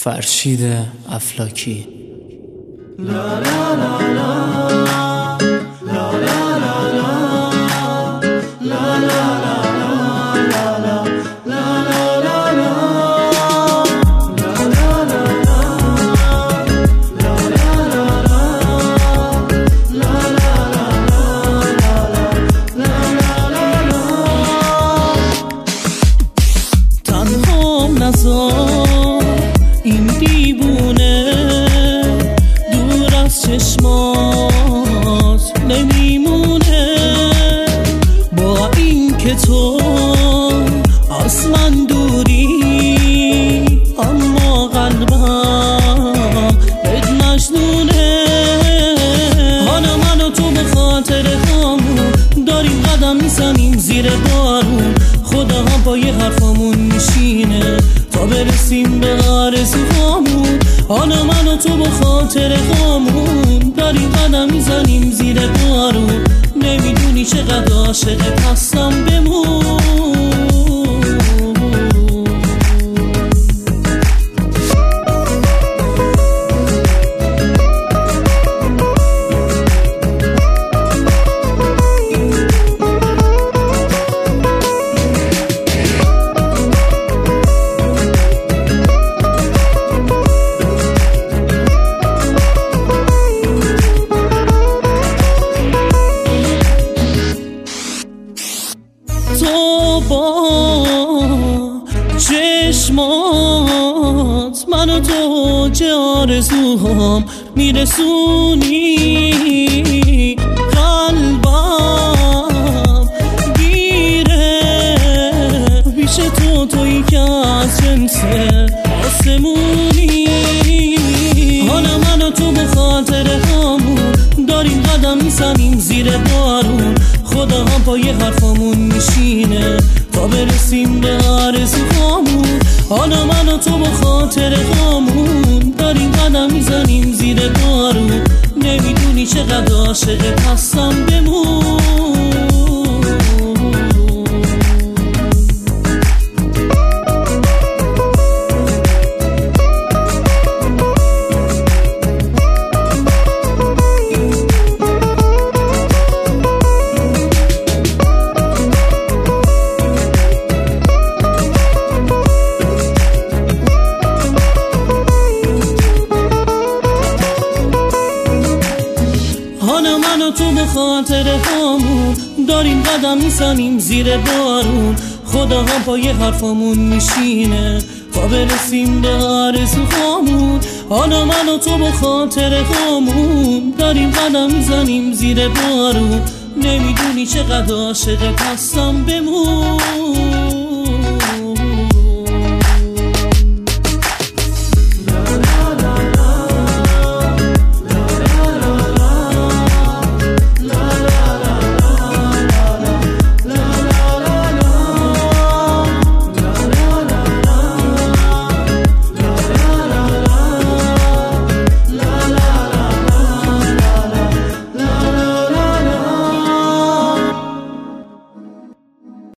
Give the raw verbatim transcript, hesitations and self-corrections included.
فرشید افلاکی. لا لا لا لا لا لا لا لا این دیوونه دور از چشمات نمیمونه، با این که تو از من دوری اما قلبم بهت مجنونه. حالا من و تو به خاطر همون داریم قدم میزنیم زیر بارون، خدا هم با یه حرفامون میشینه تا برسیم به آرزوهامون. حالا من و تو به خاطر همون داریم قدم میزنیم زیر بارون، نمیدونی چقدر عاشقت هستم بمون. تو با چشمات منو تو چه آرزوهام میرسونی، قلبم گیره پیش تو، تویی که از جنس آسمونی. حالا منو تو به خاطر همون داریم قدم میزنیم زیر بارون، خدا هم با یه حرفامون میشینه تا برسیم به آرزوهامون. حالا من و تو به خاطر همون داریم قدم میزنیم زیر بارون، نمیدونی چقدر عاشقت هستم بمون. حالا من و تو به خاطر همون داریم قدم میزنیم زیر بارون، خدا هم با یه حرفامون میشینه تا برسیم به آرزوهامون. حالا من و تو به خاطر همون داریم قدم میزنیم زیر بارون، نمیدونی چقدر عاشقت هستم بمون.